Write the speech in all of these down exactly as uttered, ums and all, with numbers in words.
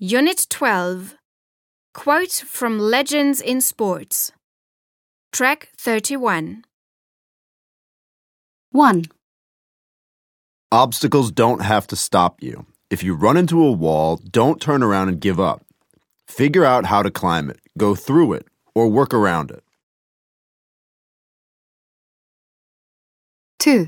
Unit twelve. Quote from Legends in Sports. Track thirty-one. one. Obstacles don't have to stop you. If you run into a wall, don't turn around and give up. Figure out how to climb it, go through it, or work around it. two.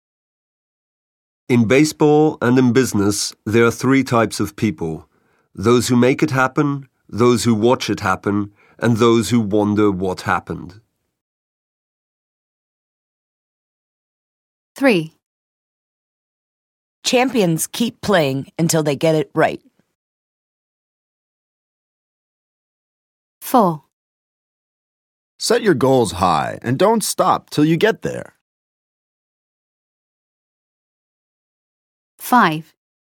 In baseball and in business, there are three types of people: those who make it happen, those who watch it happen, and those who wonder what happened. three. Champions keep playing until they get it right. four. Set your goals high and don't stop till you get there. five.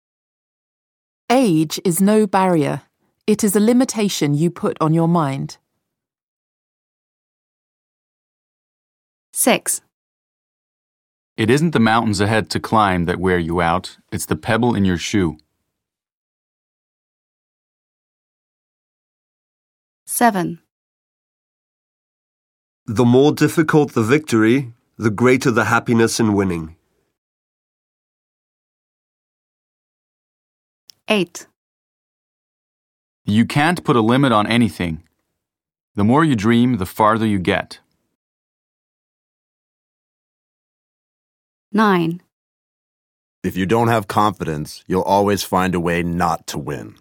Age is no barrier. It is a limitation you put on your mind. six. It isn't the mountains ahead to climb that wear you out, it's the pebble in your shoe. seven. The more difficult the victory, the greater the happiness in winning. eight. You can't put a limit on anything. The more you dream, the farther you get. nine. If you don't have confidence, you'll always find a way not to win.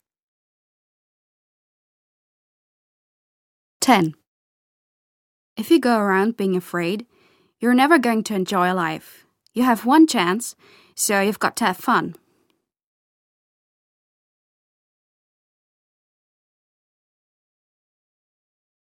ten. If you go around being afraid, you're never going to enjoy life. You have one chance, so you've got to have fun.